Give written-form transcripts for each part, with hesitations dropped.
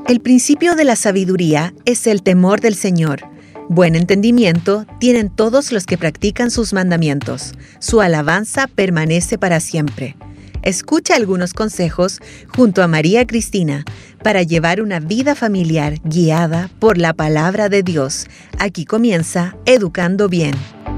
El principio de la sabiduría es el temor del Señor. Buen entendimiento tienen todos los que practican sus mandamientos. Su alabanza permanece para siempre. Escucha algunos consejos junto a María Cristina para llevar una vida familiar guiada por la palabra de Dios. Aquí comienza Educando Bien.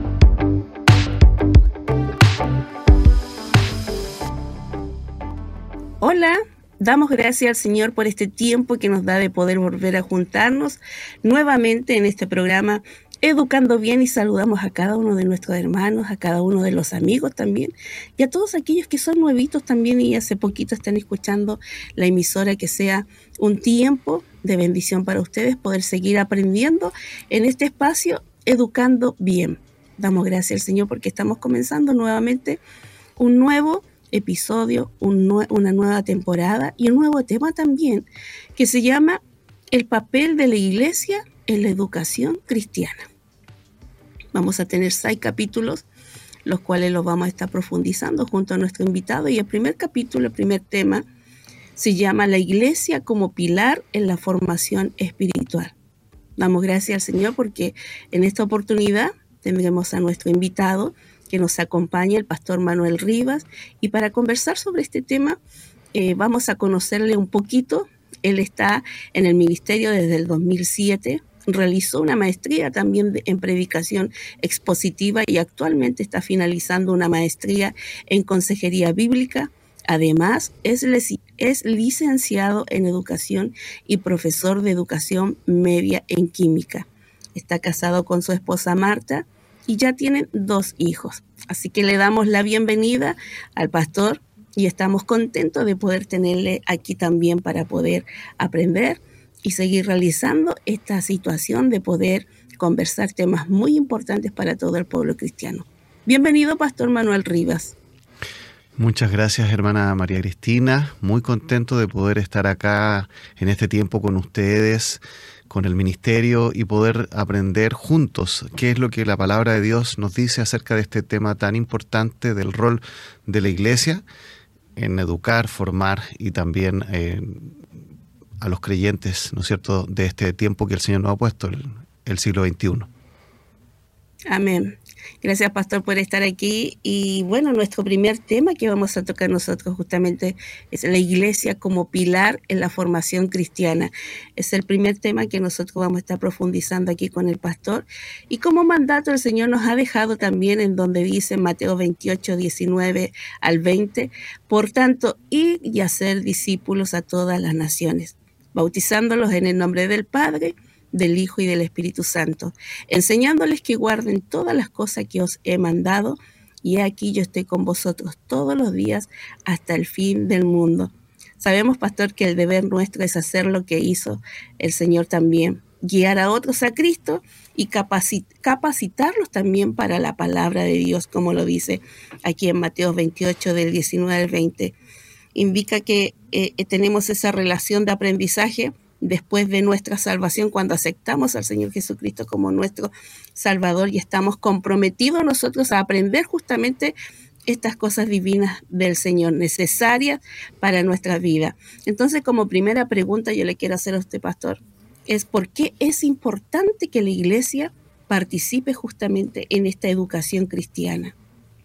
Hola, damos gracias al Señor por este tiempo que nos da de poder volver a juntarnos nuevamente en este programa Educando Bien, y saludamos a cada uno de nuestros hermanos, a cada uno de los amigos también, y a todos aquellos que son nuevitos también y hace poquito están escuchando la emisora. Que sea un tiempo de bendición para ustedes poder seguir aprendiendo en este espacio Educando Bien. Damos gracias al Señor porque estamos comenzando nuevamente un nuevo episodio, una nueva temporada y un nuevo tema también que se llama el papel de la iglesia en la educación cristiana. Vamos a tener 6 capítulos, los cuales los vamos a estar profundizando junto a nuestro invitado, y el primer capítulo, el primer tema, se llama la iglesia como pilar en la formación espiritual. Damos gracias al Señor porque en esta oportunidad tendremos a nuestro invitado que nos acompaña, el pastor Manuel Rivas, y para conversar sobre este tema vamos a conocerle un poquito. Él está en el ministerio desde el 2007, realizó una maestría también en predicación expositiva y actualmente está finalizando una maestría en consejería bíblica. Además, es licenciado en educación y profesor de educación media en química. Está casado con su esposa Marta y ya tienen 2 hijos. Así que le damos la bienvenida al pastor y estamos contentos de poder tenerle aquí también para poder aprender y seguir realizando esta situación de poder conversar temas muy importantes para todo el pueblo cristiano. Bienvenido, pastor Manuel Rivas. Muchas gracias, hermana María Cristina. Muy contento de poder estar acá en este tiempo con ustedes, con el ministerio, y poder aprender juntos qué es lo que la palabra de Dios nos dice acerca de este tema tan importante del rol de la iglesia en educar, formar y también a los creyentes, ¿no es cierto?, de este tiempo que el Señor nos ha puesto, el siglo XXI. Amén. Gracias, pastor, por estar aquí. Y bueno, nuestro primer tema que vamos a tocar nosotros justamente es la iglesia como pilar en la formación cristiana. Es el primer tema que nosotros vamos a estar profundizando aquí con el pastor. Y como mandato el Señor nos ha dejado también en donde dice Mateo 28, 19 al 20, por tanto, id y hacer discípulos a todas las naciones, bautizándolos en el nombre del Padre, del Hijo y del Espíritu Santo, enseñándoles que guarden todas las cosas que os he mandado, y aquí yo estoy con vosotros todos los días hasta el fin del mundo. Sabemos, pastor, que el deber nuestro es hacer lo que hizo el Señor también, guiar a otros a Cristo y capacitarlos también para la palabra de Dios, como lo dice aquí en Mateo 28, del 19 al 20. Indica que tenemos esa relación de aprendizaje después de nuestra salvación, cuando aceptamos al Señor Jesucristo como nuestro Salvador, y estamos comprometidos nosotros a aprender justamente estas cosas divinas del Señor, necesarias para nuestra vida. Entonces, como primera pregunta yo le quiero hacer a usted, pastor, es ¿por qué es importante que la iglesia participe justamente en esta educación cristiana?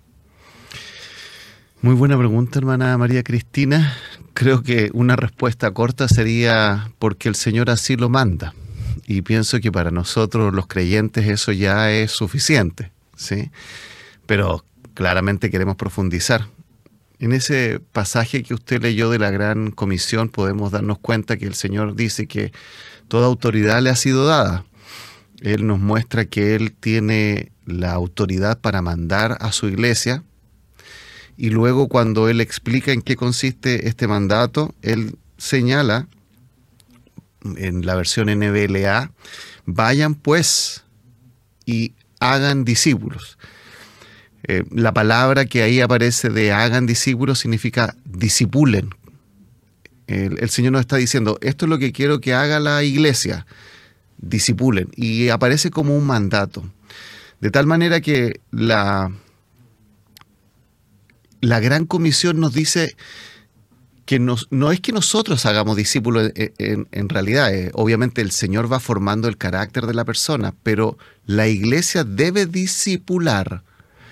Muy buena pregunta, hermana María Cristina. Creo que una respuesta corta sería porque el Señor así lo manda. Y pienso que para nosotros los creyentes eso ya es suficiente, ¿sí? Pero claramente queremos profundizar. En ese pasaje que usted leyó de la Gran Comisión podemos darnos cuenta que el Señor dice que toda autoridad le ha sido dada. Él nos muestra que Él tiene la autoridad para mandar a su iglesia. Y luego, cuando Él explica en qué consiste este mandato, Él señala, en la versión NBLA, vayan pues y hagan discípulos. La palabra que ahí aparece de hagan discípulos significa discipulen. El Señor nos está diciendo, esto es lo que quiero que haga la iglesia, discipulen. Y aparece como un mandato. De tal manera que la Gran Comisión nos dice que no es que nosotros hagamos discípulos en realidad. Obviamente el Señor va formando el carácter de la persona, pero la iglesia debe discipular.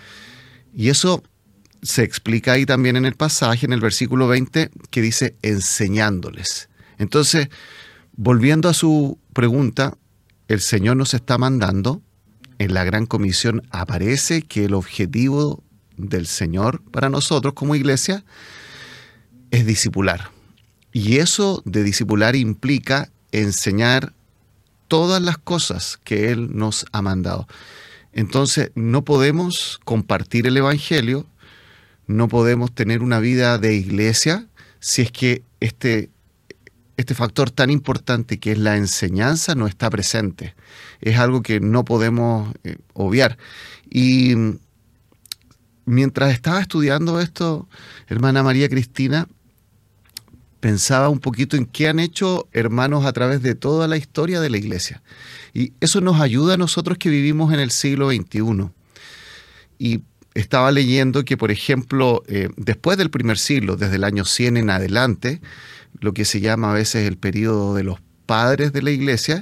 Y eso se explica ahí también en el pasaje, en el versículo 20, que dice enseñándoles. Entonces, volviendo a su pregunta, el Señor nos está mandando. En la Gran Comisión aparece que el objetivo del Señor para nosotros como iglesia es discipular. Y eso de discipular implica enseñar todas las cosas que Él nos ha mandado. Entonces, no podemos compartir el Evangelio, no podemos tener una vida de iglesia si es que este factor tan importante que es la enseñanza no está presente. Es algo que no podemos obviar. Y mientras estaba estudiando esto, hermana María Cristina, pensaba un poquito en qué han hecho hermanos a través de toda la historia de la iglesia. Y eso nos ayuda a nosotros que vivimos en el siglo XXI. Y estaba leyendo que, por ejemplo, después del primer siglo, desde el año 100 en adelante, lo que se llama a veces el período de los padres de la iglesia,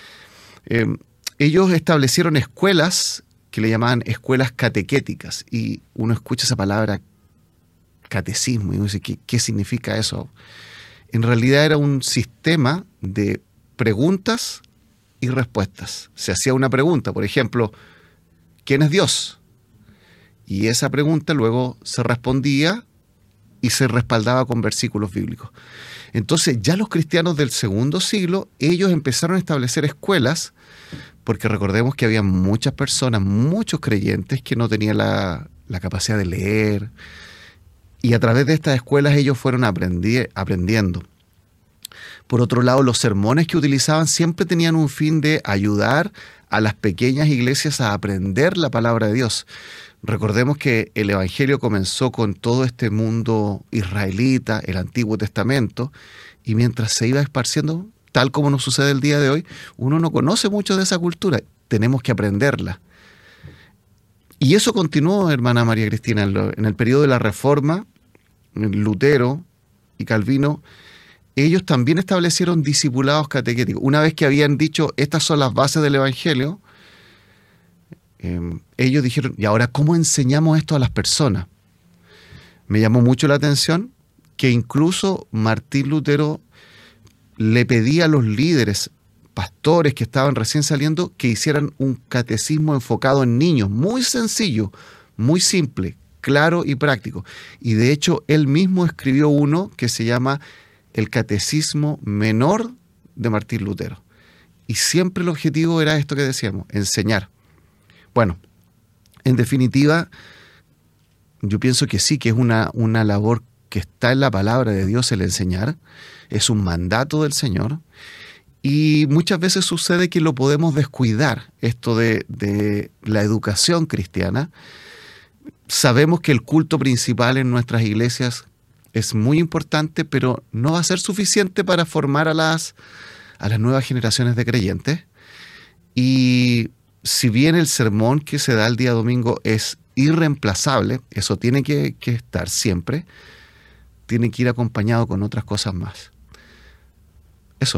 ellos establecieron escuelas que le llamaban escuelas catequéticas. Y uno escucha esa palabra catecismo y uno dice, ¿qué significa eso? En realidad era un sistema de preguntas y respuestas. Se hacía una pregunta, por ejemplo, ¿quién es Dios? Y esa pregunta luego se respondía y se respaldaba con versículos bíblicos. Entonces ya los cristianos del segundo siglo, ellos empezaron a establecer escuelas, porque recordemos que había muchas personas, muchos creyentes que no tenían la capacidad de leer, y a través de estas escuelas ellos fueron aprendiendo. Por otro lado, los sermones que utilizaban siempre tenían un fin de ayudar a las pequeñas iglesias a aprender la palabra de Dios. Recordemos que el Evangelio comenzó con todo este mundo israelita, el Antiguo Testamento, y mientras se iba esparciendo, tal como nos sucede el día de hoy, uno no conoce mucho de esa cultura, tenemos que aprenderla. Y eso continuó, hermana María Cristina, en el periodo de la Reforma. Lutero y Calvino, ellos también establecieron discipulados catequéticos. Una vez que habían dicho, estas son las bases del Evangelio, ellos dijeron, ¿y ahora cómo enseñamos esto a las personas? Me llamó mucho la atención que incluso Martín Lutero le pedía a los líderes, pastores que estaban recién saliendo, que hicieran un catecismo enfocado en niños, muy sencillo, muy simple, claro y práctico. Y de hecho, él mismo escribió uno que se llama El Catecismo Menor de Martín Lutero. Y siempre el objetivo era esto que decíamos, enseñar. Bueno, en definitiva, yo pienso que sí, que es una labor que está en la palabra de Dios el enseñar, es un mandato del Señor, y muchas veces sucede que lo podemos descuidar, esto de la educación cristiana. Sabemos que el culto principal en nuestras iglesias es muy importante, pero no va a ser suficiente para formar a las nuevas generaciones de creyentes. Y si bien el sermón que se da el día domingo es irreemplazable, eso tiene que estar siempre, tiene que ir acompañado con otras cosas más. Eso.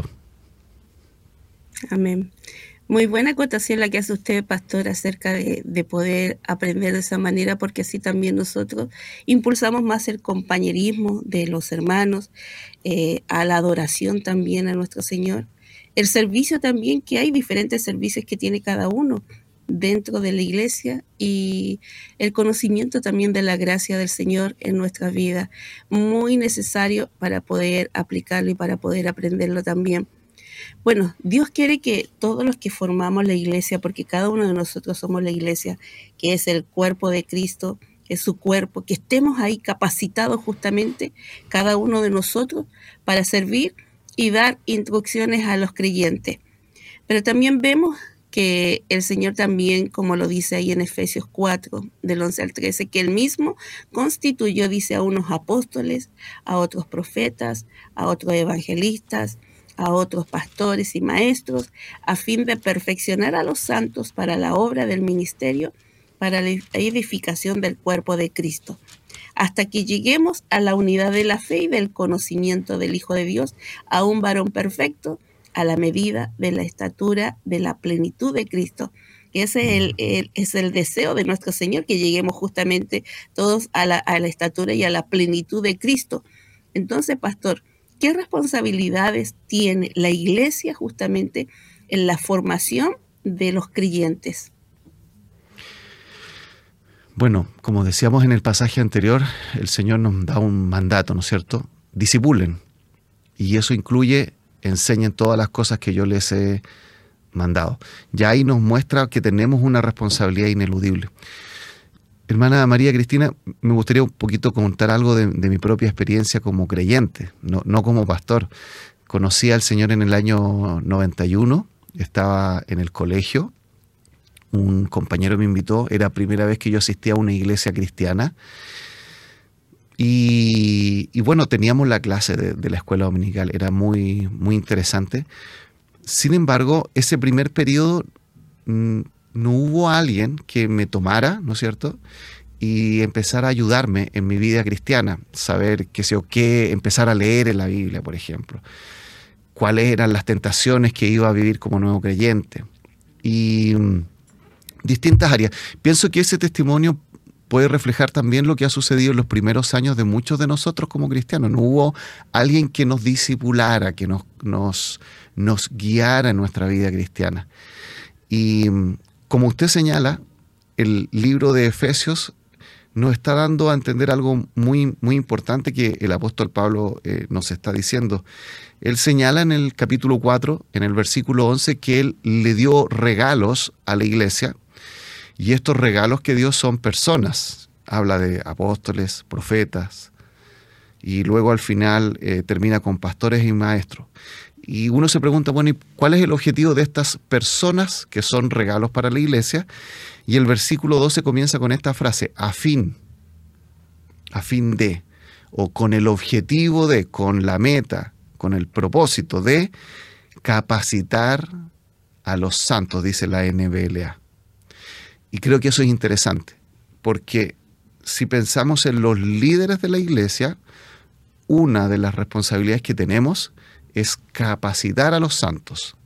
Amén. Muy buena acotación la que hace usted, pastor, acerca de poder aprender de esa manera, porque así también nosotros impulsamos más el compañerismo de los hermanos, a la adoración también a nuestro Señor, el servicio también, que hay diferentes servicios que tiene cada uno dentro de la iglesia, y el conocimiento también de la gracia del Señor en nuestra vida, muy necesario para poder aplicarlo y para poder aprenderlo también. Bueno, Dios quiere que todos los que formamos la iglesia, porque cada uno de nosotros somos la iglesia, que es el cuerpo de Cristo, que es su cuerpo, que estemos ahí capacitados justamente, cada uno de nosotros, para servir y dar instrucciones a los creyentes. Pero también vemos que el Señor también, como lo dice ahí en Efesios 4, del 11 al 13, que Él mismo constituyó, dice, a unos apóstoles, a otros profetas, a otros evangelistas, a otros pastores y maestros, a fin de perfeccionar a los santos para la obra del ministerio, para la edificación del cuerpo de Cristo, hasta que lleguemos a la unidad de la fe y del conocimiento del Hijo de Dios, a un varón perfecto, a la medida de la estatura de la plenitud de Cristo. Ese es el deseo de nuestro Señor, que lleguemos justamente todos a la estatura y a la plenitud de Cristo. Entonces, pastor, ¿qué responsabilidades tiene la Iglesia justamente en la formación de los creyentes? Bueno, como decíamos en el pasaje anterior, el Señor nos da un mandato, ¿no es cierto? Discipulen. Y eso incluye, enseñen todas las cosas que yo les he mandado. Ya ahí nos muestra que tenemos una responsabilidad ineludible. Hermana María Cristina, me gustaría un poquito contar algo de mi propia experiencia como creyente, no como pastor. Conocí al Señor en el año 91, estaba en el colegio, un compañero me invitó, era la primera vez que yo asistía a una iglesia cristiana, y bueno, teníamos la clase de la escuela dominical, era muy, muy interesante. Sin embargo, ese primer periodo no hubo alguien que me tomara, ¿no es cierto?, y empezara a ayudarme en mi vida cristiana, saber qué sé yo qué, empezar a leer en la Biblia, por ejemplo, cuáles eran las tentaciones que iba a vivir como nuevo creyente, y distintas áreas. Pienso que ese testimonio puede reflejar también lo que ha sucedido en los primeros años de muchos de nosotros como cristianos. No hubo alguien que nos discipulara, que nos guiara en nuestra vida cristiana. Y como usted señala, el libro de Efesios nos está dando a entender algo muy, muy importante que el apóstol Pablo nos está diciendo. Él señala en el capítulo 4, en el versículo 11, que él le dio regalos a la iglesia, y estos regalos que dio son personas. Habla de apóstoles, profetas, y luego al final termina con pastores y maestros. Y uno se pregunta, bueno, ¿y cuál es el objetivo de estas personas que son regalos para la iglesia? Y el versículo 12 comienza con esta frase, a fin de, o con el objetivo de, con la meta, con el propósito de capacitar a los santos, dice la NBLA. Y creo que eso es interesante, porque si pensamos en los líderes de la iglesia, una de las responsabilidades que tenemos es capacitar a los santos.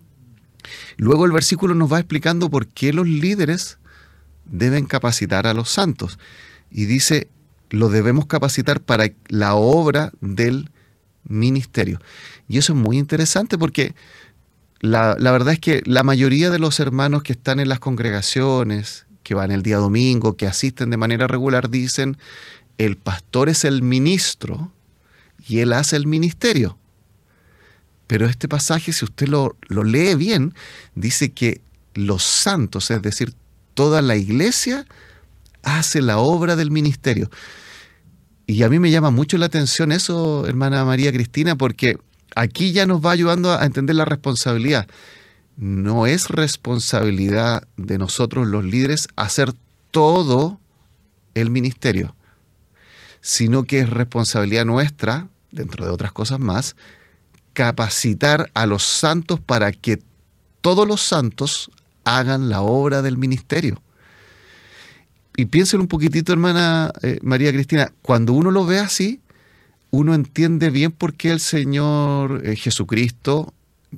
Luego el versículo nos va explicando por qué los líderes deben capacitar a los santos. Y dice, lo debemos capacitar para la obra del ministerio. Y eso es muy interesante porque la verdad es que la mayoría de los hermanos que están en las congregaciones, que van el día domingo, que asisten de manera regular, dicen, el pastor es el ministro y él hace el ministerio. Pero este pasaje, si usted lo lee bien, dice que los santos, es decir, toda la iglesia, hace la obra del ministerio. Y a mí me llama mucho la atención eso, hermana María Cristina, porque aquí ya nos va ayudando a entender la responsabilidad. No es responsabilidad de nosotros los líderes hacer todo el ministerio, sino que es responsabilidad nuestra, dentro de otras cosas más, capacitar a los santos para que todos los santos hagan la obra del ministerio. Y piensen un poquitito, hermana María Cristina, cuando uno lo ve así, uno entiende bien por qué el Señor Jesucristo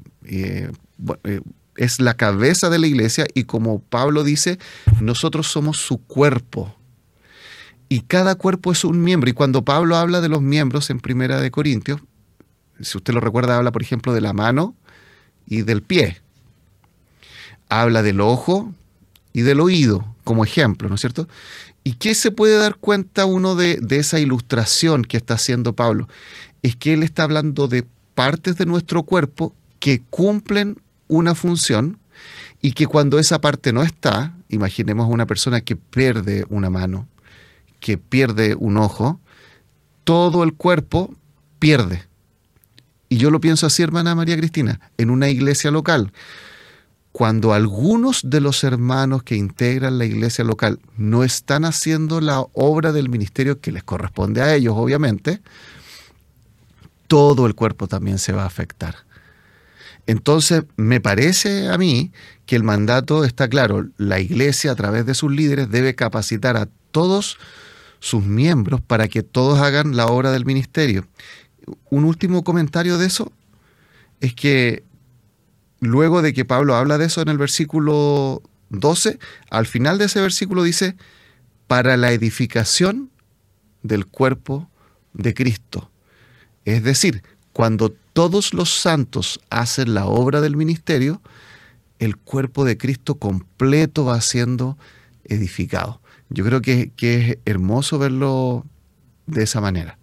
es la cabeza de la iglesia, y como Pablo dice, nosotros somos su cuerpo. Y cada cuerpo es un miembro. Y cuando Pablo habla de los miembros en Primera de Corintios, si usted lo recuerda, habla, por ejemplo, de la mano y del pie. Habla del ojo y del oído, como ejemplo, ¿no es cierto? ¿Y qué se puede dar cuenta uno de esa ilustración que está haciendo Pablo? Es que él está hablando de partes de nuestro cuerpo que cumplen una función, y que cuando esa parte no está, imaginemos a una persona que pierde una mano, que pierde un ojo, todo el cuerpo pierde. Y yo lo pienso así, hermana María Cristina, en una iglesia local. Cuando algunos de los hermanos que integran la iglesia local no están haciendo la obra del ministerio que les corresponde a ellos, obviamente, todo el cuerpo también se va a afectar. Entonces, me parece a mí que el mandato está claro. La iglesia, a través de sus líderes, debe capacitar a todos sus miembros para que todos hagan la obra del ministerio. Un último comentario de eso es que luego de que Pablo habla de eso en el versículo 12, al final de ese versículo dice, para la edificación del cuerpo de Cristo. Es decir, cuando todos los santos hacen la obra del ministerio, el cuerpo de Cristo completo va siendo edificado. Yo creo que es hermoso verlo de esa manera.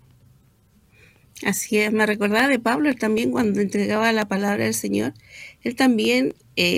Así es, me recordaba de Pablo, él también cuando entregaba la palabra del Señor, él también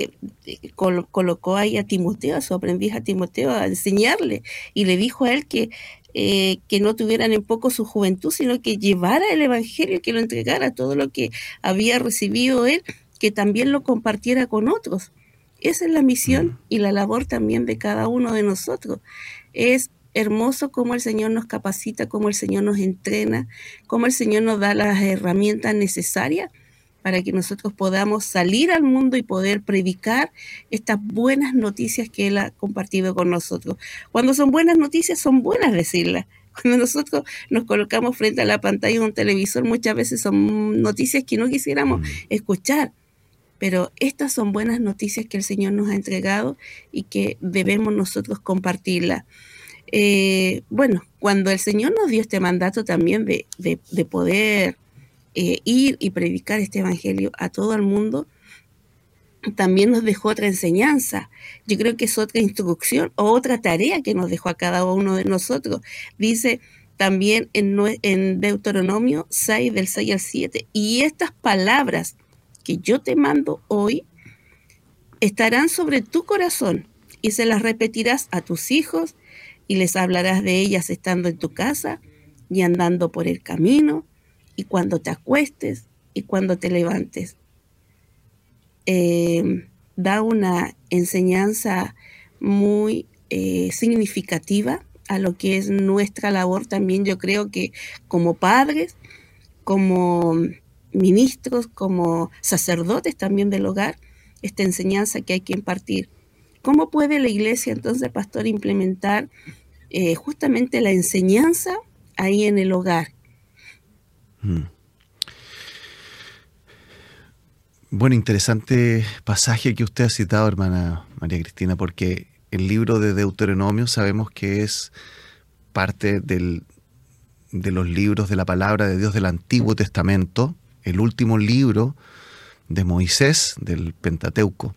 colocó ahí a Timoteo, a su aprendiz a Timoteo, a enseñarle, y le dijo a él que no tuvieran en poco su juventud, sino que llevara el evangelio, que lo entregara, todo lo que había recibido él, que también lo compartiera con otros. Esa es la misión y la labor también de cada uno de nosotros. Es hermoso cómo el Señor nos capacita, cómo el Señor nos entrena, cómo el Señor nos da las herramientas necesarias para que nosotros podamos salir al mundo y poder predicar estas buenas noticias que Él ha compartido con nosotros. Cuando son buenas noticias, son buenas decirlas. Cuando nosotros nos colocamos frente a la pantalla de un televisor, muchas veces son noticias que no quisiéramos escuchar. Pero estas son buenas noticias que el Señor nos ha entregado y que debemos nosotros compartirlas. Bueno, cuando el Señor nos dio este mandato también de poder ir y predicar este evangelio a todo el mundo, también nos dejó otra enseñanza. Yo creo que es otra instrucción o otra tarea que nos dejó a cada uno de nosotros. Dice también en Deuteronomio 6, del 6 al 7, y estas palabras que yo te mando hoy estarán sobre tu corazón y se las repetirás a tus hijos y les hablarás de ellas estando en tu casa y andando por el camino y cuando te acuestes y cuando te levantes. Da una enseñanza muy significativa a lo que es nuestra labor también, yo creo que como padres, como ministros, como sacerdotes también del hogar, esta enseñanza que hay que impartir. ¿Cómo puede la iglesia entonces, pastor, implementar justamente la enseñanza ahí en el hogar? Bueno, interesante pasaje que usted ha citado, hermana María Cristina, porque el libro de Deuteronomio sabemos que es parte de los libros de la palabra de Dios del Antiguo Testamento, el último libro de Moisés, del Pentateuco.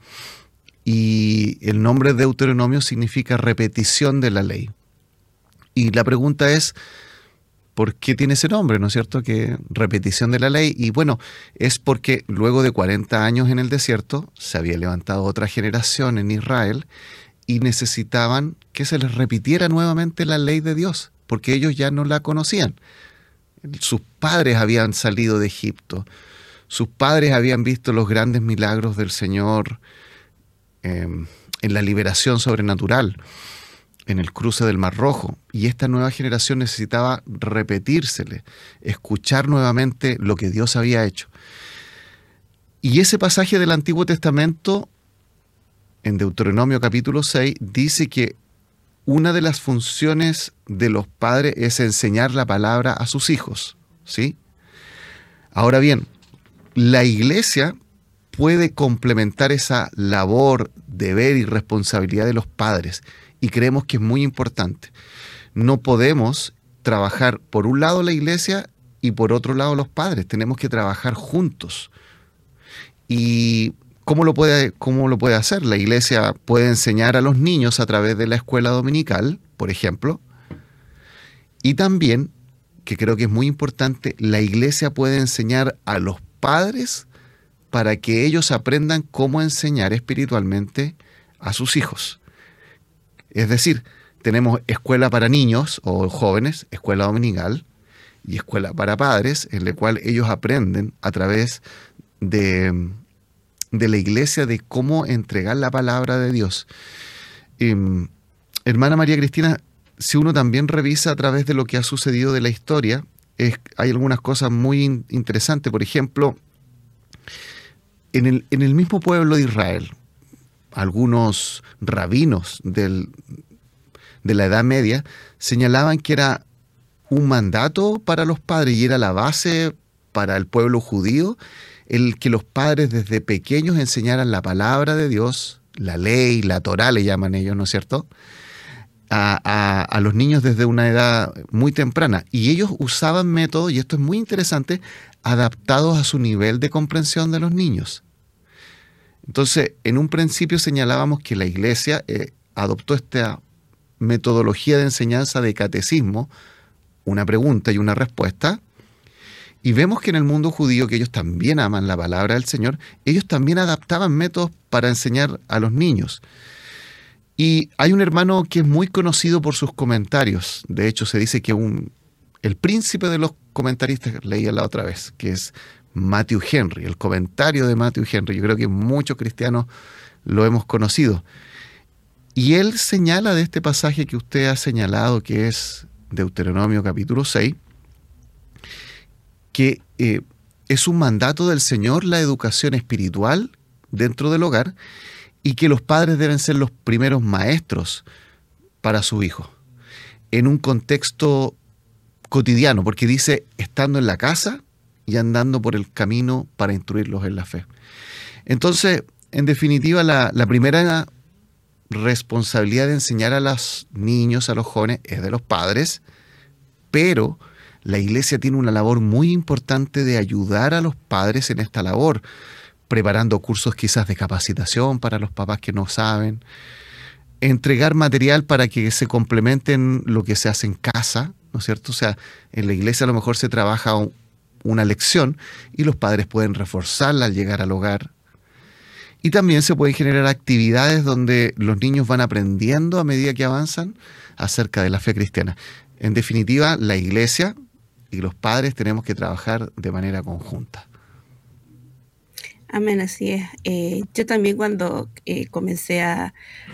Y el nombre de Deuteronomio significa repetición de la ley. Y la pregunta es, ¿por qué tiene ese nombre? ¿No es cierto? Que repetición de la ley. Y bueno, es porque luego de 40 años en el desierto se había levantado otra generación en Israel y necesitaban que se les repitiera nuevamente la ley de Dios, porque ellos ya no la conocían. Sus padres habían salido de Egipto, sus padres habían visto los grandes milagros del Señor en la liberación sobrenatural, en el cruce del Mar Rojo, y esta nueva generación necesitaba repetírsele, escuchar nuevamente lo que Dios había hecho. Y ese pasaje del Antiguo Testamento, en Deuteronomio capítulo 6, dice que una de las funciones de los padres es enseñar la palabra a sus hijos, ¿sí? Ahora bien, la iglesia puede complementar esa labor, deber y responsabilidad de los padres, y creemos que es muy importante. No podemos trabajar por un lado la iglesia y por otro lado los padres. Tenemos que trabajar juntos. ¿Y cómo lo puede hacer? La iglesia puede enseñar a los niños a través de la escuela dominical, por ejemplo. Y también, que creo que es muy importante, la iglesia puede enseñar a los padres para que ellos aprendan cómo enseñar espiritualmente a sus hijos. Es decir, tenemos escuela para niños o jóvenes, escuela dominical, y escuela para padres, en la cual ellos aprenden a través de la iglesia de cómo entregar la palabra de Dios. Hermana María Cristina, si uno también revisa a través de lo que ha sucedido de la historia, hay algunas cosas muy interesantes. Por ejemplo, en el mismo pueblo de Israel, algunos rabinos del de la Edad Media señalaban que era un mandato para los padres y era la base para el pueblo judío el que los padres desde pequeños enseñaran la palabra de Dios, la ley, la Torá le llaman ellos, ¿no es cierto?, a los niños desde una edad muy temprana. Y ellos usaban métodos, y esto es muy interesante, adaptados a su nivel de comprensión de los niños. Entonces, en un principio señalábamos que la Iglesia adoptó esta metodología de enseñanza de catecismo, una pregunta y una respuesta, y vemos que en el mundo judío, que ellos también aman la palabra del Señor, ellos también adaptaban métodos para enseñar a los niños. Y hay un hermano que es muy conocido por sus comentarios. De hecho, se dice que el príncipe de los comentaristas, leía la otra vez, que es Matthew Henry, el comentario de Matthew Henry. Yo creo que muchos cristianos lo hemos conocido. Y él señala de este pasaje que usted ha señalado, que es Deuteronomio capítulo 6, que es un mandato del Señor la educación espiritual dentro del hogar, y que los padres deben ser los primeros maestros para su hijo, en un contexto cotidiano, porque dice, estando en la casa y andando por el camino para instruirlos en la fe. Entonces, en definitiva, la primera responsabilidad de enseñar a los niños, a los jóvenes, es de los padres, pero la Iglesia tiene una labor muy importante de ayudar a los padres en esta labor, preparando cursos quizás de capacitación para los papás que no saben, entregar material para que se complementen lo que se hace en casa, ¿no es cierto? O sea, en la iglesia a lo mejor se trabaja una lección y los padres pueden reforzarla al llegar al hogar. Y también se pueden generar actividades donde los niños van aprendiendo a medida que avanzan acerca de la fe cristiana. En definitiva, la iglesia y los padres tenemos que trabajar de manera conjunta. Amén, así es. Yo también cuando comencé a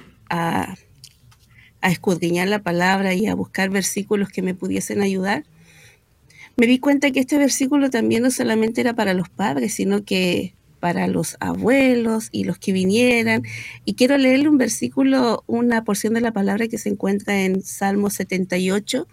escudriñar la palabra y a buscar versículos que me pudiesen ayudar, me di cuenta que este versículo también no solamente era para los padres, sino que para los abuelos y los que vinieran. Y quiero leerle un versículo, una porción de la palabra que se encuentra en Salmo 78.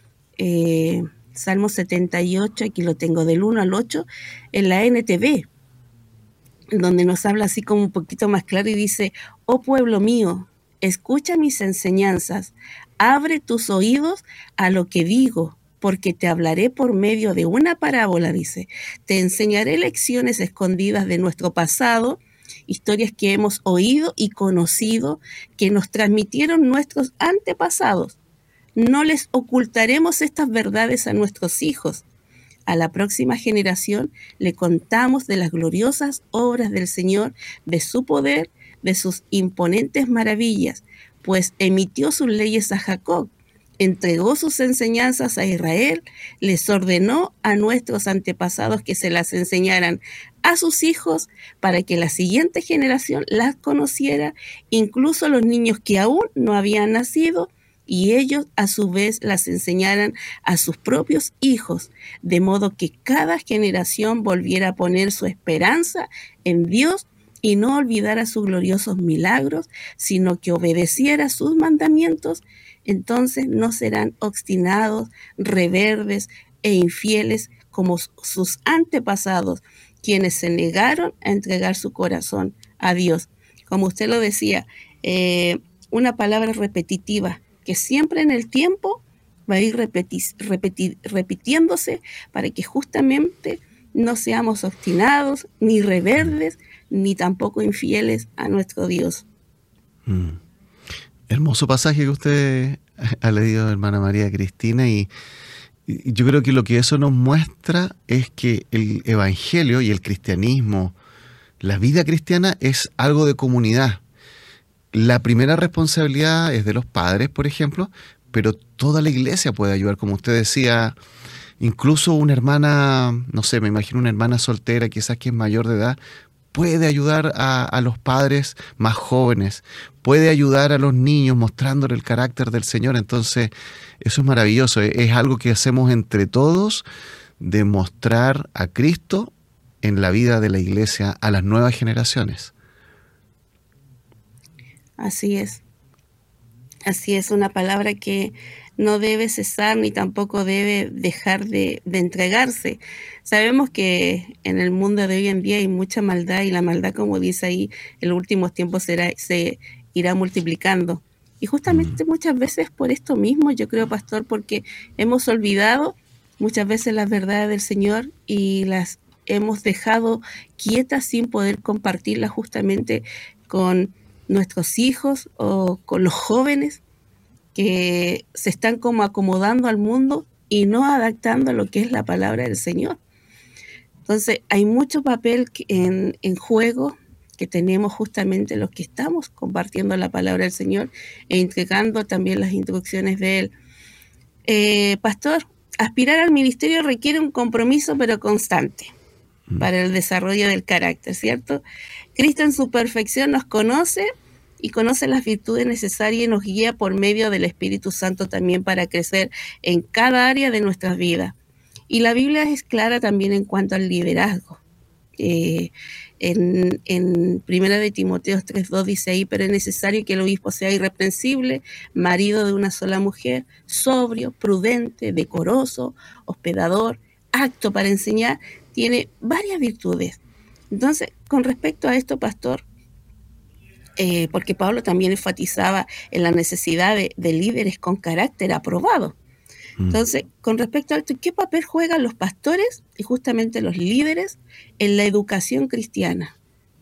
Salmo 78, aquí lo tengo, del 1 al 8, en la NTV, donde nos habla así como un poquito más claro y dice: oh pueblo mío, escucha mis enseñanzas, abre tus oídos a lo que digo, porque te hablaré por medio de una parábola, dice. Te enseñaré lecciones escondidas de nuestro pasado, historias que hemos oído y conocido, que nos transmitieron nuestros antepasados. No les ocultaremos estas verdades a nuestros hijos. A la próxima generación le contamos de las gloriosas obras del Señor, de su poder, de sus imponentes maravillas, pues emitió sus leyes a Jacob, entregó sus enseñanzas a Israel, les ordenó a nuestros antepasados que se las enseñaran a sus hijos para que la siguiente generación las conociera, incluso los niños que aún no habían nacido, y ellos a su vez las enseñaran a sus propios hijos, de modo que cada generación volviera a poner su esperanza en Dios y no olvidara sus gloriosos milagros, sino que obedeciera sus mandamientos. Entonces no serán obstinados, rebeldes e infieles como sus antepasados, quienes se negaron a entregar su corazón a Dios. Como usted lo decía, una palabra repetitiva que siempre en el tiempo va a ir repitiéndose para que justamente no seamos obstinados, ni rebeldes, ni tampoco infieles a nuestro Dios. Hermoso pasaje que usted ha leído, hermana María Cristina, y yo creo que lo que eso nos muestra es que el evangelio y el cristianismo, la vida cristiana, es algo de comunidad. La primera responsabilidad es de los padres, por ejemplo, pero toda la iglesia puede ayudar, como usted decía. Incluso una hermana, no sé, me imagino una hermana soltera, quizás que es mayor de edad, puede ayudar a los padres más jóvenes, puede ayudar a los niños mostrándole el carácter del Señor. Entonces, eso es maravilloso, es algo que hacemos entre todos, de mostrar a Cristo en la vida de la iglesia a las nuevas generaciones. Así es. Así es, una palabra que no debe cesar ni tampoco debe dejar de entregarse. Sabemos que en el mundo de hoy en día hay mucha maldad, y la maldad, como dice ahí, en los últimos tiempos se irá multiplicando. Y justamente muchas veces por esto mismo, yo creo, pastor, porque hemos olvidado muchas veces las verdades del Señor y las hemos dejado quietas sin poder compartirlas justamente con nuestros hijos o con los jóvenes que se están como acomodando al mundo y no adaptando a lo que es la palabra del Señor. Entonces hay mucho papel en juego que tenemos justamente los que estamos compartiendo la palabra del Señor e entregando también las instrucciones de Él. Pastor, aspirar al ministerio requiere un compromiso pero constante para el desarrollo del carácter, ¿cierto? Cristo en su perfección nos conoce y conoce las virtudes necesarias y nos guía por medio del Espíritu Santo también para crecer en cada área de nuestras vidas. Y la Biblia es clara también en cuanto al liderazgo. En 1 de Timoteo 3:2 dice ahí: pero es necesario que el obispo sea irreprensible, marido de una sola mujer, sobrio, prudente, decoroso, hospedador, apto para enseñar. Tiene varias virtudes. Entonces, con respecto a esto, pastor, porque Pablo también enfatizaba en la necesidad de líderes con carácter aprobado. Entonces, con respecto a esto, ¿qué papel juegan los pastores y justamente los líderes en la educación cristiana?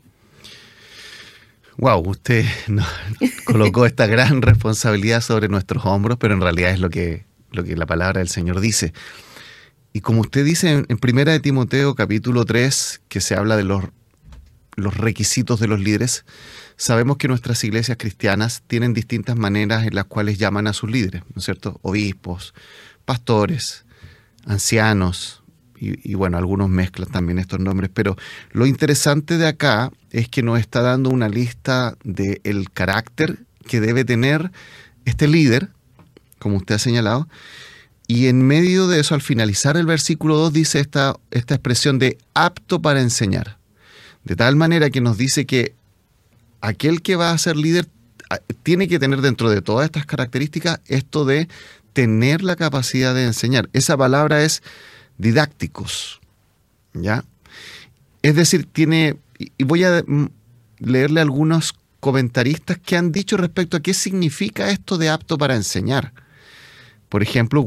Wow, usted nos colocó esta gran responsabilidad sobre nuestros hombros, pero en realidad es lo que la palabra del Señor dice. Y como usted dice en 1 de Timoteo capítulo 3, que se habla de los requisitos de los líderes, sabemos que nuestras iglesias cristianas tienen distintas maneras en las cuales llaman a sus líderes, ¿no es cierto? Obispos, pastores, ancianos, y bueno, algunos mezclan también estos nombres, pero lo interesante de acá es que nos está dando una lista del carácter que debe tener este líder, como usted ha señalado, y en medio de eso, al finalizar el versículo 2, dice esta expresión de apto para enseñar. De tal manera que nos dice que aquel que va a ser líder tiene que tener dentro de todas estas características esto de tener la capacidad de enseñar. Esa palabra es didácticos, ¿ya? Es decir, y voy a leerle algunos comentaristas que han dicho respecto a qué significa esto de apto para enseñar. Por ejemplo,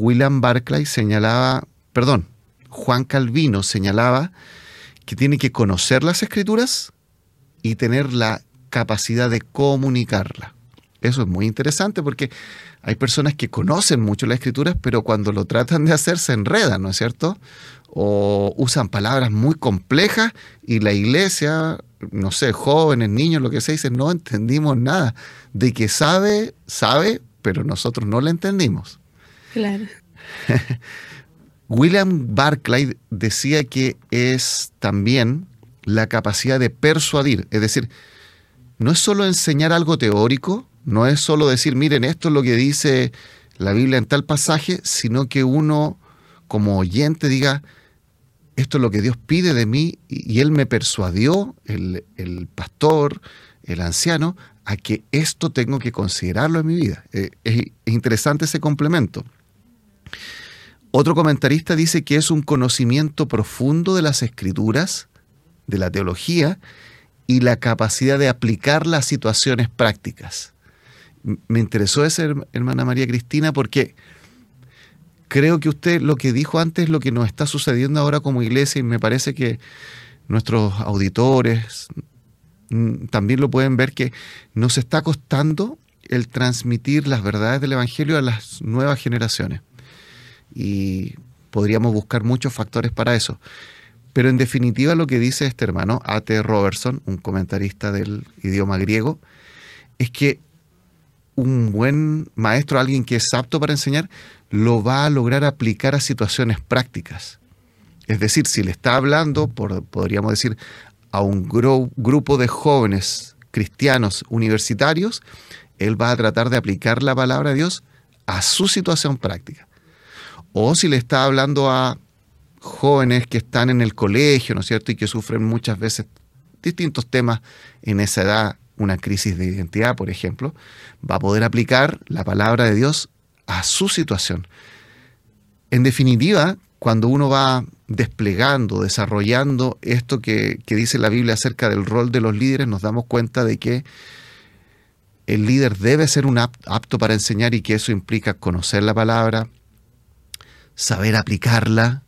Juan Calvino señalaba que tiene que conocer las Escrituras y tener la capacidad de comunicarla. Eso es muy interesante porque hay personas que conocen mucho las Escrituras, pero cuando lo tratan de hacer se enredan, ¿no es cierto? O usan palabras muy complejas y la iglesia, no sé, jóvenes, niños, lo que sea, dicen, no entendimos nada. De que sabe, pero nosotros no la entendimos. Claro. William Barclay decía que es también la capacidad de persuadir, es decir, no es solo enseñar algo teórico, no es solo decir, miren, esto es lo que dice la Biblia en tal pasaje, sino que uno como oyente diga, esto es lo que Dios pide de mí, y Él me persuadió, el pastor, el anciano, a que esto tengo que considerarlo en mi vida. Es interesante ese complemento. Otro comentarista dice que es un conocimiento profundo de las Escrituras, de la teología, y la capacidad de aplicarla a situaciones prácticas. Me interesó ese, hermana María Cristina, porque creo que usted lo que dijo antes es lo que nos está sucediendo ahora como iglesia, y me parece que nuestros auditores también lo pueden ver, que nos está costando el transmitir las verdades del Evangelio a las nuevas generaciones. Y podríamos buscar muchos factores para eso. Pero en definitiva lo que dice este hermano, A.T. Robertson, un comentarista del idioma griego, es que un buen maestro, alguien que es apto para enseñar, lo va a lograr aplicar a situaciones prácticas. Es decir, si le está hablando, podríamos decir, a un grupo de jóvenes cristianos universitarios, él va a tratar de aplicar la palabra de Dios a su situación práctica. O si le está hablando a jóvenes que están en el colegio, ¿no es cierto?, y que sufren muchas veces distintos temas en esa edad una crisis de identidad, por ejemplo, va a poder aplicar la palabra de Dios a su situación. En definitiva, cuando uno va desplegando, desarrollando esto que dice la Biblia acerca del rol de los líderes, nos damos cuenta de que el líder debe ser un apto para enseñar, y que eso implica conocer la palabra, saber aplicarla,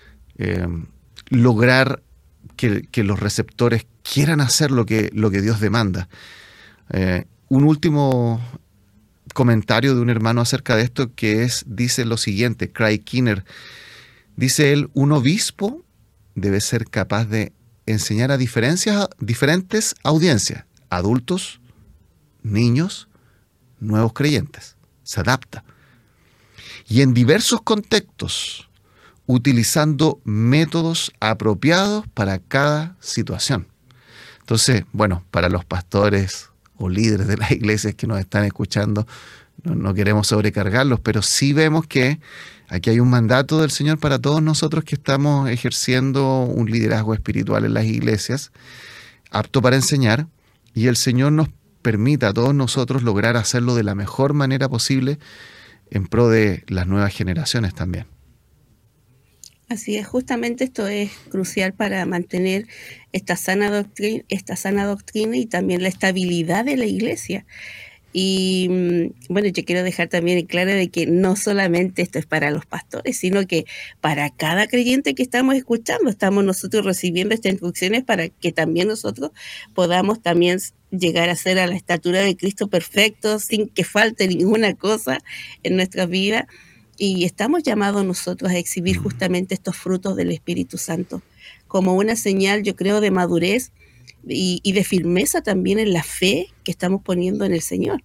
lograr que los receptores quieran hacer lo que Dios demanda. Un último comentario de un hermano acerca de esto dice lo siguiente, Craig Kinner, dice él: un obispo debe ser capaz de enseñar a diferentes audiencias, adultos, niños, nuevos creyentes. Se adapta. Y en diversos contextos, utilizando métodos apropiados para cada situación. Entonces, bueno, para los pastores o líderes de las iglesias que nos están escuchando, no queremos sobrecargarlos, pero sí vemos que aquí hay un mandato del Señor para todos nosotros que estamos ejerciendo un liderazgo espiritual en las iglesias, apto para enseñar, y el Señor nos permita a todos nosotros lograr hacerlo de la mejor manera posible en pro de las nuevas generaciones también. Así es, justamente esto es crucial para mantener esta sana doctrina y también la estabilidad de la iglesia. Y bueno, yo quiero dejar también en claro de que no solamente esto es para los pastores, sino que para cada creyente que estamos escuchando, estamos nosotros recibiendo estas instrucciones para que también nosotros podamos también llegar a ser a la estatura de Cristo perfecto, sin que falte ninguna cosa en nuestra vida. Y estamos llamados nosotros a exhibir justamente estos frutos del Espíritu Santo como una señal, yo creo, de madurez y de firmeza también en la fe que estamos poniendo en el Señor.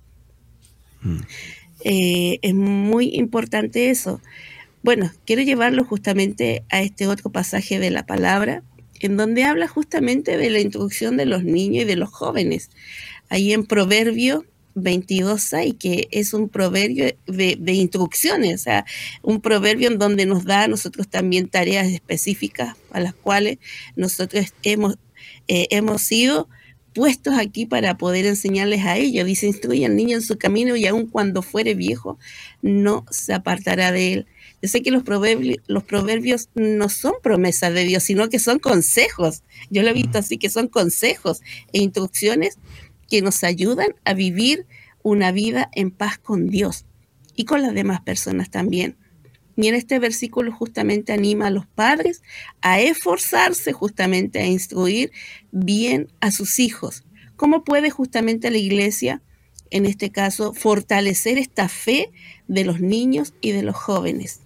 Es muy importante eso. Bueno, quiero llevarlo justamente a este otro pasaje de la palabra, en donde habla justamente de la instrucción de los niños y de los jóvenes. Ahí en Proverbios 22:6, que es un proverbio de instrucciones, o sea, un proverbio en donde nos da a nosotros también tareas específicas a las cuales nosotros hemos sido puestos aquí para poder enseñarles a ellos. Dice: instruye al niño en su camino, y aun cuando fuere viejo, no se apartará de él. Yo sé que los proverbios no son promesas de Dios, sino que son consejos. Yo lo he visto así, que son consejos e instrucciones que nos ayudan a vivir una vida en paz con Dios y con las demás personas también. Y en este versículo justamente anima a los padres a esforzarse justamente a instruir bien a sus hijos. ¿Cómo puede justamente la iglesia, en este caso, fortalecer esta fe de los niños y de los jóvenes?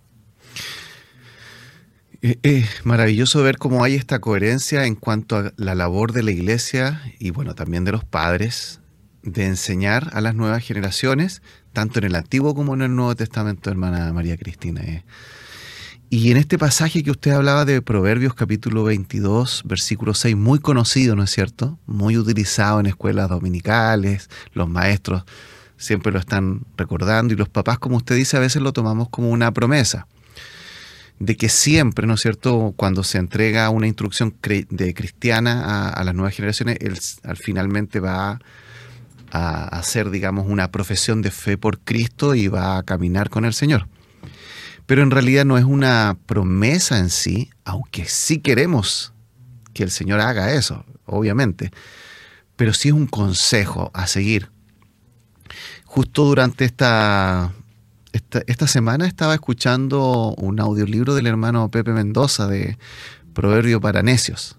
Es maravilloso ver cómo hay esta coherencia en cuanto a la labor de la iglesia y bueno, también de los padres, de enseñar a las nuevas generaciones, tanto en el Antiguo como en el Nuevo Testamento, hermana María Cristina. Y en este pasaje que usted hablaba de Proverbios capítulo 22, versículo 6, muy conocido, ¿no es cierto? Muy utilizado en escuelas dominicales, los maestros siempre lo están recordando, y los papás, como usted dice, a veces lo tomamos como una promesa de que siempre, ¿no es cierto?, cuando se entrega una instrucción cristiana a las nuevas generaciones, él finalmente va a hacer, digamos, una profesión de fe por Cristo y va a caminar con el Señor. Pero en realidad no es una promesa en sí, aunque sí queremos que el Señor haga eso, obviamente, pero sí es un consejo a seguir. Justo durante esta semana estaba escuchando un audiolibro del hermano Pepe Mendoza de Proverbio para Necios.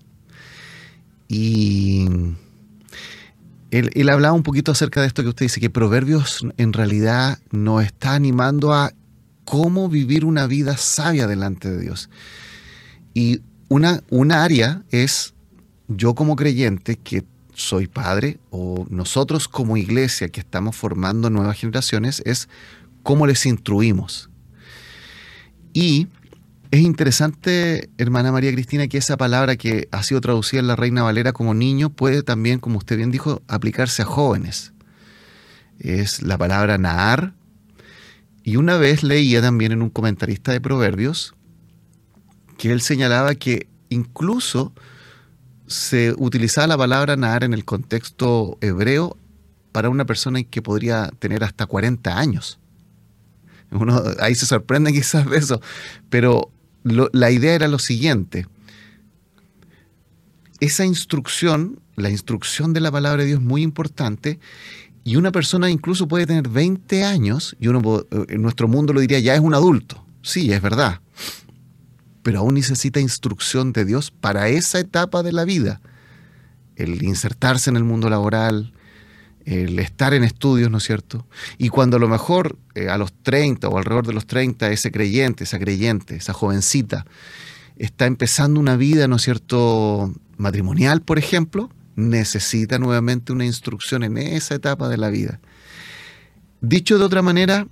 Y él hablaba un poquito acerca de esto que usted dice, que Proverbios en realidad nos está animando a cómo vivir una vida sabia delante de Dios. Y una área es, yo como creyente que soy padre, o nosotros como iglesia que estamos formando nuevas generaciones, es cómo les instruimos. Y es interesante, hermana María Cristina, que esa palabra que ha sido traducida en la Reina Valera como niño puede también, como usted bien dijo, aplicarse a jóvenes. Es la palabra nahar. Y una vez leía también en un comentarista de Proverbios que él señalaba que incluso se utilizaba la palabra nadar en el contexto hebreo para una persona que podría tener hasta 40 años. Uno ahí se sorprende quizás de eso, pero la idea era lo siguiente. Esa instrucción, la instrucción de la palabra de Dios es muy importante, y una persona incluso puede tener 20 años, y uno en nuestro mundo lo diría, ya es un adulto. Sí, es verdad. Pero aún necesita instrucción de Dios para esa etapa de la vida. El insertarse en el mundo laboral, el estar en estudios, ¿no es cierto? Y cuando a lo mejor a los 30 o alrededor de los 30, ese creyente, esa jovencita, está empezando una vida, ¿no es cierto?, matrimonial, por ejemplo, necesita nuevamente una instrucción en esa etapa de la vida. Dicho de otra manera,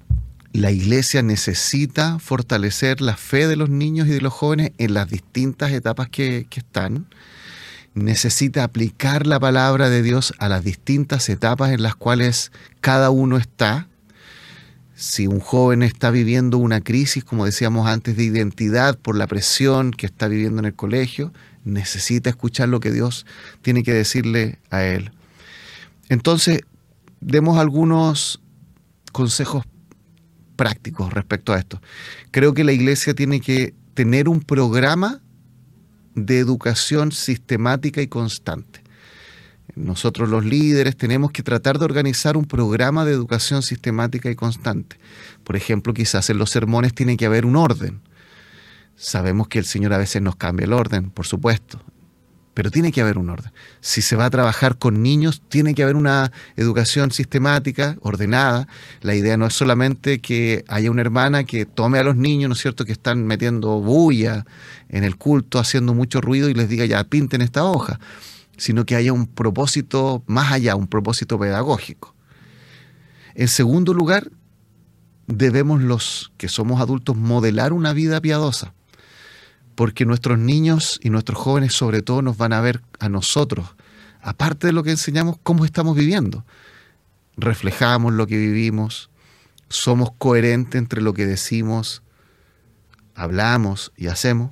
la iglesia necesita fortalecer la fe de los niños y de los jóvenes en las distintas etapas que están. Necesita aplicar la palabra de Dios a las distintas etapas en las cuales cada uno está. Si un joven está viviendo una crisis, como decíamos antes, de identidad por la presión que está viviendo en el colegio, necesita escuchar lo que Dios tiene que decirle a él. Entonces, demos algunos consejos prácticos respecto a esto. Creo que la iglesia tiene que tener un programa de educación sistemática y constante. Nosotros los líderes tenemos que tratar de organizar un programa de educación sistemática y constante. Por ejemplo, quizás en los sermones tiene que haber un orden. Sabemos que el Señor a veces nos cambia el orden, por supuesto, pero tiene que haber un orden. Si se va a trabajar con niños, tiene que haber una educación sistemática, ordenada. La idea no es solamente que haya una hermana que tome a los niños, ¿no es cierto?, que están metiendo bulla en el culto, haciendo mucho ruido, y les diga, ya, pinten esta hoja, sino que haya un propósito más allá, un propósito pedagógico. En segundo lugar, debemos los que somos adultos modelar una vida piadosa, porque nuestros niños y nuestros jóvenes sobre todo nos van a ver a nosotros, aparte de lo que enseñamos, cómo estamos viviendo. Reflejamos lo que vivimos, somos coherentes entre lo que decimos, hablamos y hacemos.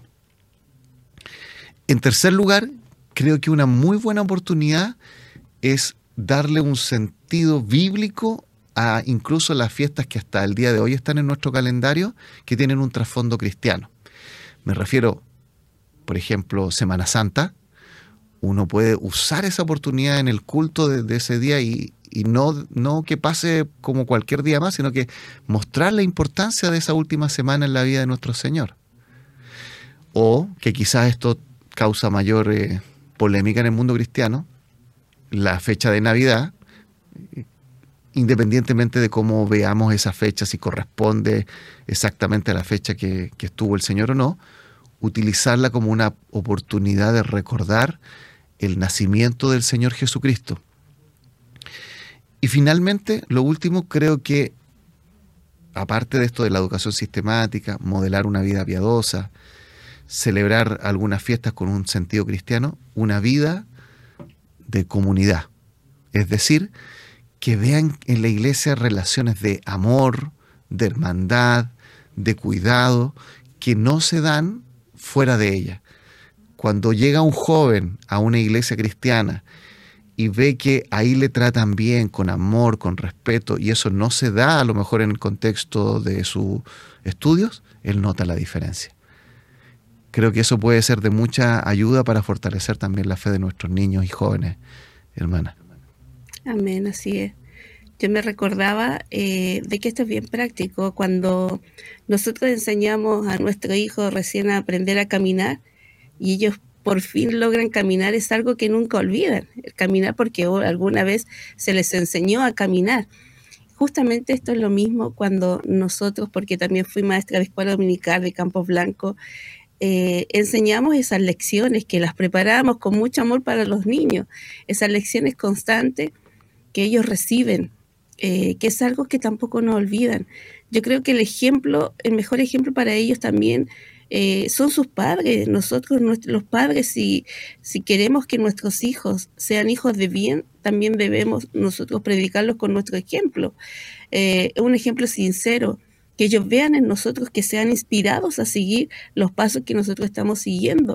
En tercer lugar, creo que una muy buena oportunidad es darle un sentido bíblico a incluso las fiestas que hasta el día de hoy están en nuestro calendario, que tienen un trasfondo cristiano. Me refiero, por ejemplo, Semana Santa. Uno puede usar esa oportunidad en el culto de ese día y no que pase como cualquier día más, sino que mostrar la importancia de esa última semana en la vida de nuestro Señor. O que quizás esto causa mayor polémica en el mundo cristiano, la fecha de Navidad, independientemente de cómo veamos esa fecha, si corresponde exactamente a la fecha que estuvo el Señor o no, utilizarla como una oportunidad de recordar el nacimiento del Señor Jesucristo. Y finalmente, lo último, creo que, aparte de esto de la educación sistemática, modelar una vida piadosa, celebrar algunas fiestas con un sentido cristiano, una vida de comunidad. Es decir, que vean en la iglesia relaciones de amor, de hermandad, de cuidado, que no se dan fuera de ella. Cuando llega un joven a una iglesia cristiana y ve que ahí le tratan bien, con amor, con respeto, y eso no se da a lo mejor en el contexto de sus estudios, él nota la diferencia. Creo que eso puede ser de mucha ayuda para fortalecer también la fe de nuestros niños y jóvenes, hermana. Amén, así es. Yo me recordaba de que esto es bien práctico. Cuando nosotros enseñamos a nuestro hijo recién a aprender a caminar y ellos por fin logran caminar, es algo que nunca olvidan, el caminar, porque alguna vez se les enseñó a caminar. Justamente esto es lo mismo cuando nosotros, porque también fui maestra de escuela dominical de Campos Blancos, enseñamos esas lecciones, que las preparamos con mucho amor para los niños, esas lecciones constantes que ellos reciben, que es algo que tampoco nos olvidan. Yo creo que el mejor ejemplo para ellos también son sus padres. Nosotros, los padres, si queremos que nuestros hijos sean hijos de bien, también debemos nosotros predicarlos con nuestro ejemplo. Un ejemplo sincero, que ellos vean en nosotros, que sean inspirados a seguir los pasos que nosotros estamos siguiendo.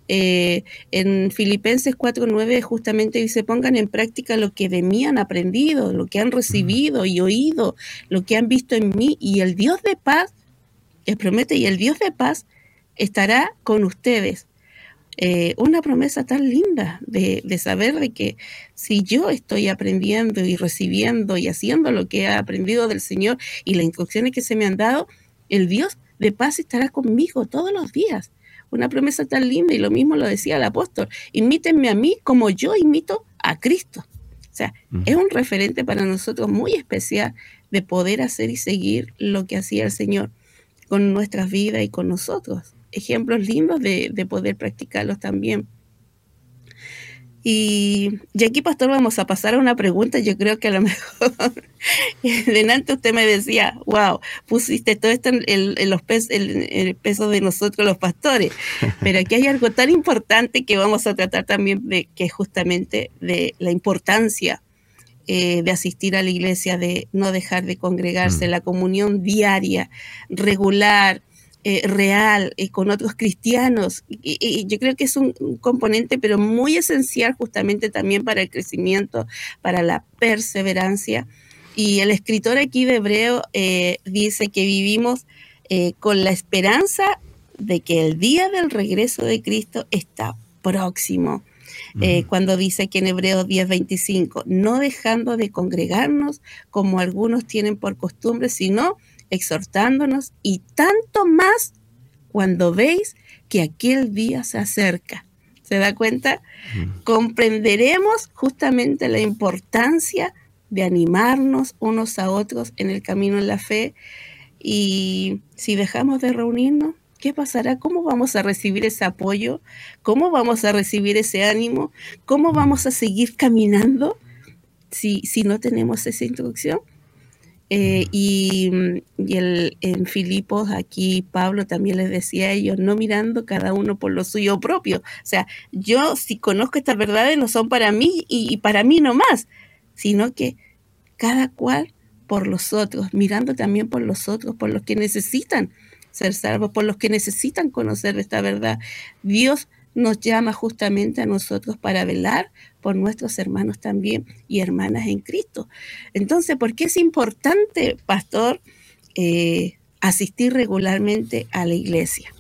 En Filipenses 4:9 justamente dice, pongan en práctica lo que de mí han aprendido, lo que han recibido y oído, lo que han visto en mí, y el Dios de paz, les promete, y el Dios de paz estará con ustedes. Una promesa tan linda de saber de que si yo estoy aprendiendo y recibiendo y haciendo lo que he aprendido del Señor y las instrucciones que se me han dado, el Dios de paz estará conmigo todos los días. Una promesa tan linda, y lo mismo lo decía el apóstol: imítenme a mí como yo imito a Cristo. O sea, es un referente para nosotros muy especial de poder hacer y seguir lo que hacía el Señor con nuestras vidas y con nosotros. Ejemplos lindos de poder practicarlos también. Y aquí, pastor, vamos a pasar a una pregunta. Yo creo que a lo mejor delante usted me decía, wow, pusiste todo esto en el peso de nosotros los pastores, pero aquí hay algo tan importante que vamos a tratar también, de que es justamente de la importancia de asistir a la iglesia, de no dejar de congregarse, la comunión diaria, regular, real, con otros cristianos. Y yo creo que es un componente, pero muy esencial justamente también para el crecimiento, para la perseverancia. Y el escritor aquí de Hebreo dice que vivimos con la esperanza de que el día del regreso de Cristo está próximo. Cuando dice que en Hebreos 10:25, no dejando de congregarnos como algunos tienen por costumbre, sino exhortándonos, y tanto más cuando veis que aquel día se acerca. ¿Se da cuenta? Comprenderemos justamente la importancia de animarnos unos a otros en el camino en la fe. Y si dejamos de reunirnos, ¿qué pasará? ¿Cómo vamos a recibir ese apoyo? ¿Cómo vamos a recibir ese ánimo? ¿Cómo vamos a seguir caminando si no tenemos esa instrucción? En Filipos, aquí Pablo también les decía a ellos, no mirando cada uno por lo suyo propio. O sea, yo, si conozco estas verdades, no son para mí y para mí no más, sino que cada cual por los otros, mirando también por los otros, por los que necesitan ser salvos, por los que necesitan conocer esta verdad. Dios nos llama justamente a nosotros para velar por nuestros hermanos también y hermanas en Cristo. Entonces, ¿por qué es importante, pastor, asistir regularmente a la iglesia?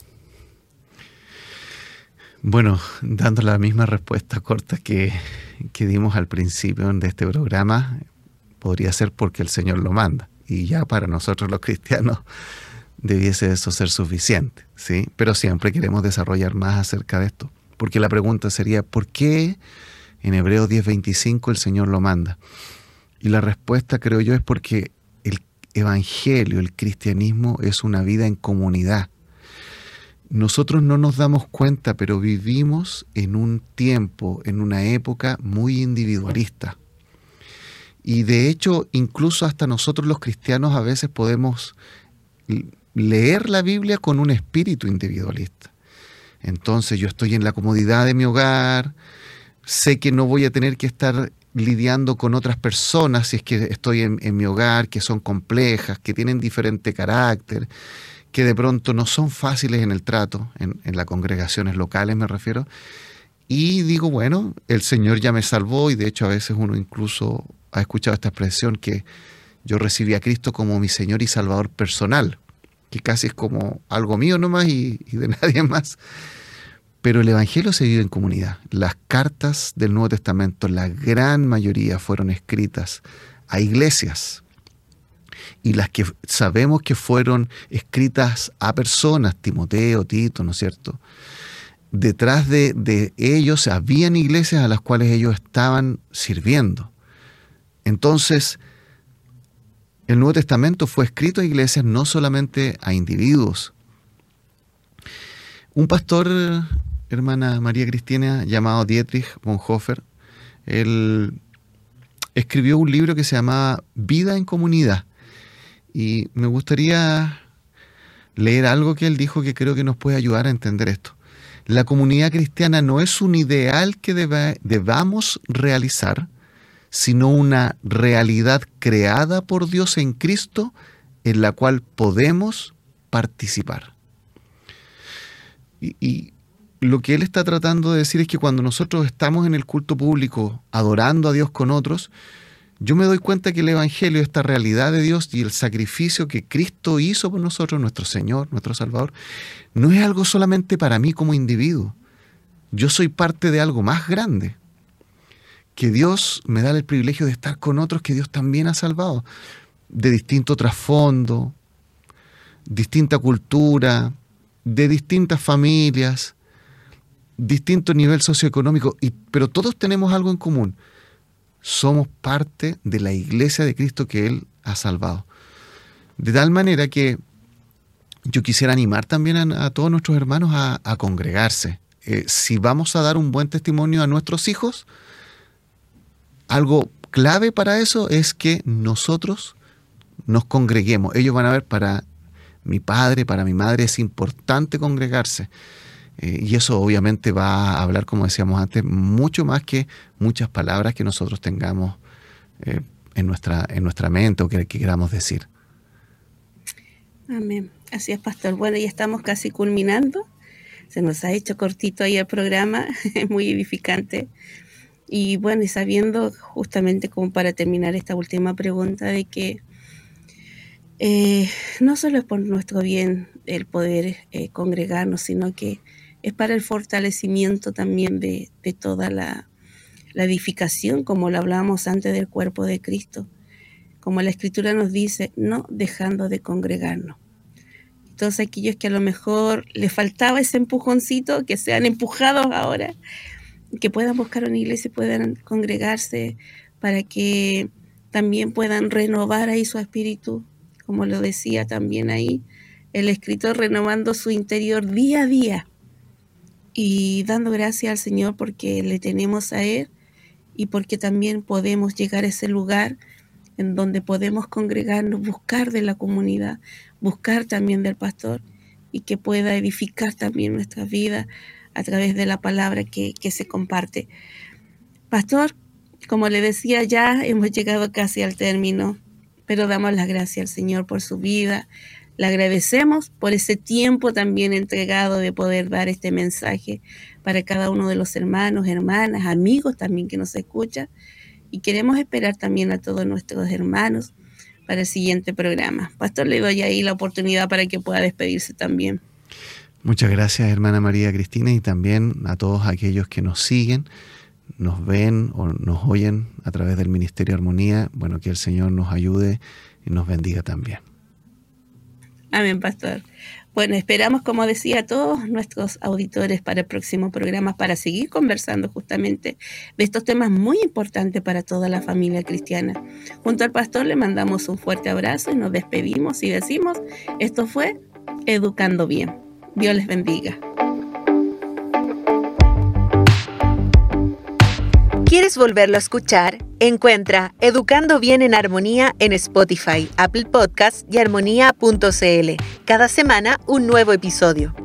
Bueno, dando la misma respuesta corta que dimos al principio de este programa, podría ser porque el Señor lo manda. Y ya para nosotros los cristianos debiese eso ser suficiente, ¿sí? Pero siempre queremos desarrollar más acerca de esto. Porque la pregunta sería, ¿por qué en Hebreos 10:25 el Señor lo manda? Y la respuesta, creo yo, es porque el evangelio, el cristianismo, es una vida en comunidad. Nosotros no nos damos cuenta, pero vivimos en un tiempo, en una época muy individualista. Y de hecho, incluso hasta nosotros los cristianos a veces podemos leer la Biblia con un espíritu individualista. Entonces yo estoy en la comodidad de mi hogar, sé que no voy a tener que estar lidiando con otras personas si es que estoy en mi hogar, que son complejas, que tienen diferente carácter, que de pronto no son fáciles en el trato, en las congregaciones locales me refiero, y digo, bueno, el Señor ya me salvó, y de hecho a veces uno incluso ha escuchado esta expresión que yo recibí a Cristo como mi Señor y Salvador personal, que casi es como algo mío nomás y de nadie más. Pero el Evangelio se vive en comunidad. Las cartas del Nuevo Testamento, la gran mayoría fueron escritas a iglesias. Y las que sabemos que fueron escritas a personas, Timoteo, Tito, ¿no es cierto? Detrás de ellos habían iglesias a las cuales ellos estaban sirviendo. Entonces, el Nuevo Testamento fue escrito a iglesias, no solamente a individuos. Un pastor, hermana María Cristina, llamado Dietrich Bonhoeffer, él escribió un libro que se llamaba Vida en Comunidad. Y me gustaría leer algo que él dijo que creo que nos puede ayudar a entender esto. La comunidad cristiana no es un ideal que debamos realizar, sino una realidad creada por Dios en Cristo en la cual podemos participar. Y lo que él está tratando de decir es que cuando nosotros estamos en el culto público adorando a Dios con otros, yo me doy cuenta que el Evangelio, esta realidad de Dios y el sacrificio que Cristo hizo por nosotros, nuestro Señor, nuestro Salvador, no es algo solamente para mí como individuo. Yo soy parte de algo más grande, que Dios me da el privilegio de estar con otros que Dios también ha salvado, de distinto trasfondo, distinta cultura, de distintas familias, distinto nivel socioeconómico, pero todos tenemos algo en común. Somos parte de la iglesia de Cristo que Él ha salvado. De tal manera que yo quisiera animar también a todos nuestros hermanos a congregarse. Si vamos a dar un buen testimonio a nuestros hijos, algo clave para eso es que nosotros nos congreguemos. Ellos van a ver, para mi padre, para mi madre, es importante congregarse. Y eso obviamente va a hablar, como decíamos antes, mucho más que muchas palabras que nosotros tengamos en nuestra mente o que queramos decir. Amén. Así es, pastor. Bueno, ya estamos casi culminando. Se nos ha hecho cortito ahí el programa, muy edificante. Y bueno, y sabiendo justamente como para terminar esta última pregunta de que no solo es por nuestro bien el poder congregarnos, sino que es para el fortalecimiento también de toda la edificación, como lo hablábamos antes, del cuerpo de Cristo. Como la Escritura nos dice, no dejando de congregarnos. Entonces aquellos que a lo mejor les faltaba ese empujoncito, que sean empujados ahora, que puedan buscar una iglesia y puedan congregarse para que también puedan renovar ahí su espíritu, como lo decía también ahí el escritor, renovando su interior día a día y dando gracias al Señor porque le tenemos a Él y porque también podemos llegar a ese lugar en donde podemos congregarnos, buscar de la comunidad, buscar también del pastor y que pueda edificar también nuestra vida a través de la palabra que se comparte. Pastor, como le decía, ya hemos llegado casi al término, pero damos las gracias al Señor por su vida. Le agradecemos por ese tiempo también entregado de poder dar este mensaje para cada uno de los hermanos, hermanas, amigos también que nos escuchan. Y queremos esperar también a todos nuestros hermanos para el siguiente programa. Pastor, le doy ahí la oportunidad para que pueda despedirse también. Muchas gracias, hermana María Cristina, y también a todos aquellos que nos siguen, nos ven o nos oyen a través del Ministerio Armonía. Bueno, que el Señor nos ayude y nos bendiga también. Amén, pastor. Bueno, esperamos, como decía, a todos nuestros auditores para el próximo programa para seguir conversando justamente de estos temas muy importantes para toda la familia cristiana. Junto al pastor le mandamos un fuerte abrazo y nos despedimos y decimos, esto fue Educando Bien. Dios les bendiga. ¿Quieres volverlo a escuchar? Encuentra Educando Bien en Armonía en Spotify, Apple Podcasts y armonía.cl. Cada semana un nuevo episodio.